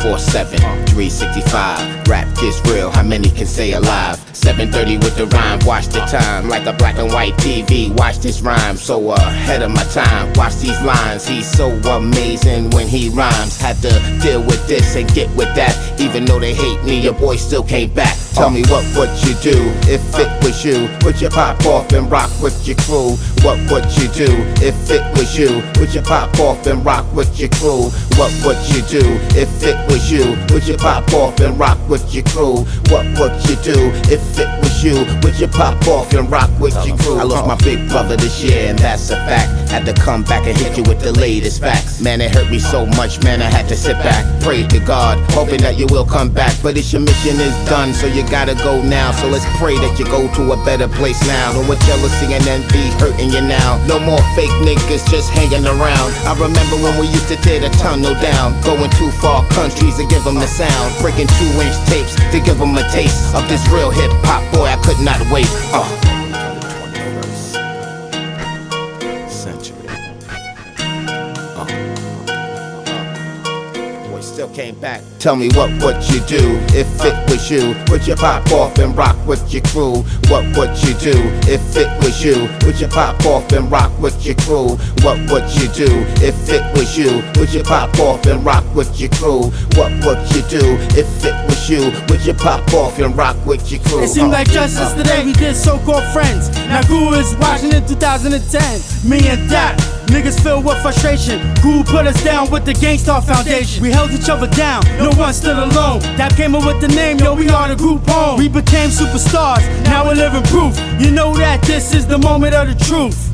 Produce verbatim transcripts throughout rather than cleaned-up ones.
twenty-four seven, three sixty-five. Rap gets real, how many can say alive? seven thirty with the rhyme, watch the time. Like a black and white T V, watch this rhyme. So ahead of my time, watch these lines. He's so amazing when he rhymes. Had to deal with this and get with that. Even though they hate me, your boy still came back. Tell me what would you do if it was you? Would you pop off and rock with your crew? What would you do if it was you? Would you pop off and rock with your crew? What would you do if it was you? Would you pop off and rock with your crew? What would you do if it was you? Would you pop off and rock with your crew? I lost my big brother this year and that's a fact. Had to come back and hit you with the latest facts. Man, it hurt me so much, man, I had to sit back. Pray to God, hoping that you will come back. But it's your mission is done, so you gotta go now. So let's pray that you go to a better place now. No more jealousy and envy hurting you now. No more fake niggas just hanging around. I remember when we used to tear the tunnel down, going too far countries to give them the sound, breaking two inch tapes to give them a taste of this real hip hop. Boy, I could not wait. Uh. Still came back. Tell me what would you do if it was you? Would you pop off and rock with your crew? What would you do if it was you? Would you pop off and rock with your crew? What would you do if it was you? Would you pop off and rock with your crew? What would you do if it was you? Would you pop off and rock with your crew? It seemed like just yesterday we did so-called friends. Now Guru is watching in two thousand ten. Me and that niggas filled with frustration. Guru put us down with the Gangstar Foundation. We held each other down, no one stood alone. That came up with the name, yo, we are the group home. We became superstars, now we're living proof. You know that this is the moment of the truth.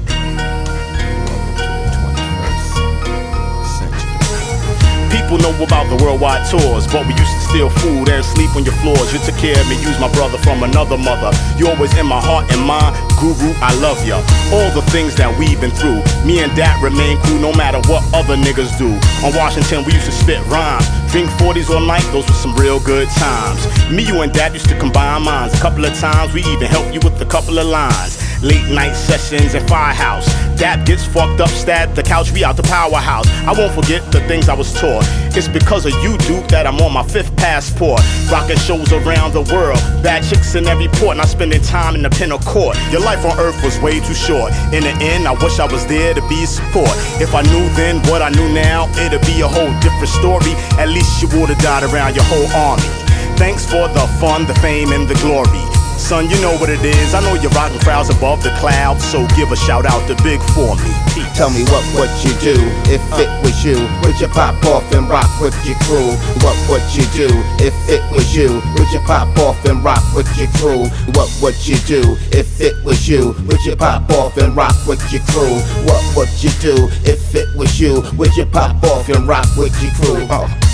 People know about the worldwide tours, but we used to steal food and sleep on your floors. You took care of me, use my brother from another mother. You always in my heart and mind. Guru, I love ya. All the things that we've been through, me and Dad remain cool no matter what other niggas do. On Washington, we used to spit rhymes, drink forties all night, those were some real good times. Me, you, and Dad used to combine minds. A couple of times, we even helped you with a couple of lines. Late night sessions at Firehouse. Dad gets fucked up, stabbed the couch, we out the powerhouse. I won't forget the things I was taught. It's because of you, Duke, that I'm on my fifth passport. Rocking shows around the world, bad chicks in every port, not spending time in the penal court. Your life on earth was way too short. In the end, I wish I was there to be support. If I knew then what I knew now, it'd be a whole different story. At least you would've died around your whole army. Thanks for the fun, the fame, and the glory. Son, you know what it is. I know you're rocking crowds above the clouds, so give a shout out to Big for me. Peace. Tell me what would you do if it was you? Would you pop off and rock with your crew? What would you do if it was you? Would you pop off and rock with your crew? What would you do if it was you? Would you pop off and rock with your crew? What would you do if it was you? Would you pop off and rock with your crew? Uh.